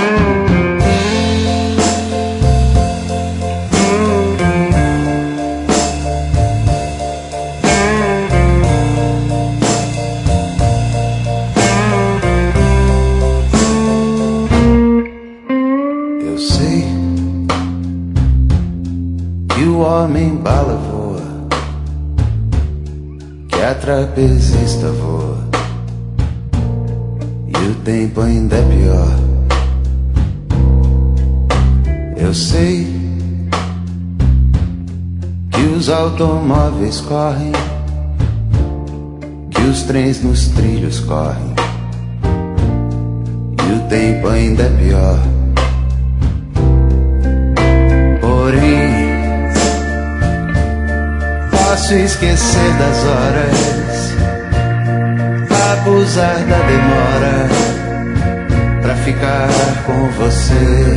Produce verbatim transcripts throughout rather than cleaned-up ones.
Eu sei que o homem bala voa, que a trapezista voa, e o tempo ainda é pior. Eu sei que os automóveis correm, que os trens nos trilhos correm, e o tempo ainda é pior. Porém, posso esquecer das horas, abusar da demora pra ficar com você.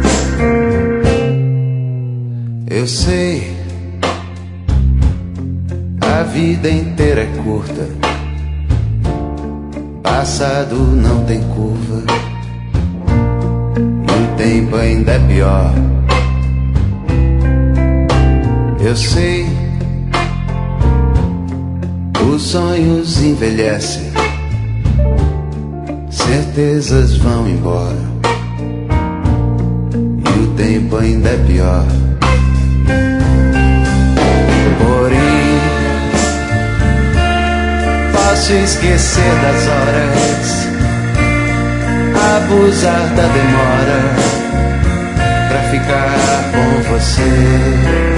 Eu sei, a vida inteira é curta, passado não tem curva, e o tempo ainda é pior. Eu sei, os sonhos envelhecem, certezas vão embora, e o tempo ainda é pior. Porém, posso esquecer das horas, abusar da demora pra ficar com você.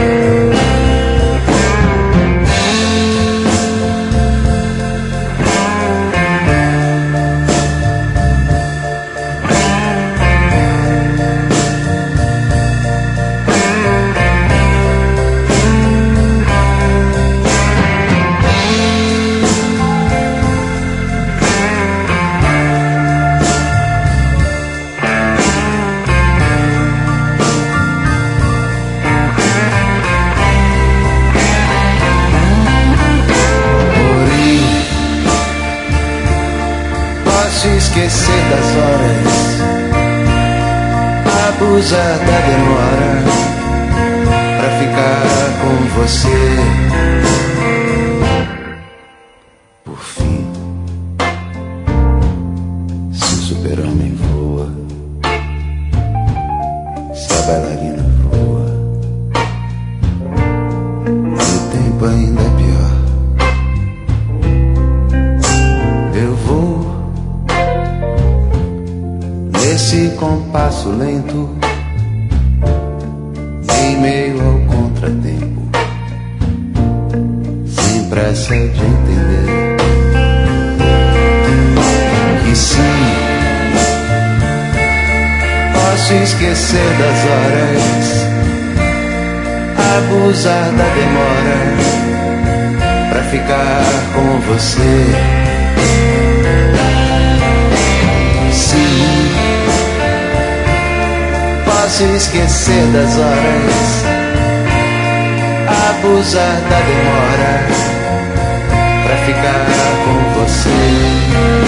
Posso esquecer das horas, abusar da demora pra ficar com você. Por fim, se o super-homem voa, se a bailarina voa, o tempo ainda é pior. Eu vou nesse compasso lento, em meio ao contratempo, sem pressa de entender que sim, posso esquecer das horas, abusar da demora pra ficar com você. Sim, posso esquecer das horas, abusar da demora pra ficar com você.